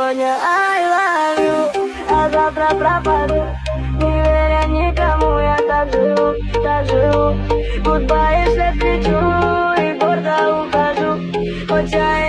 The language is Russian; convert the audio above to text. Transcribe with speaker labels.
Speaker 1: сегодня I love you, а завтра пропаду. Не веря никому, я так живу, так живу. Goodbye, если кричу и гордо ухожу, хоть я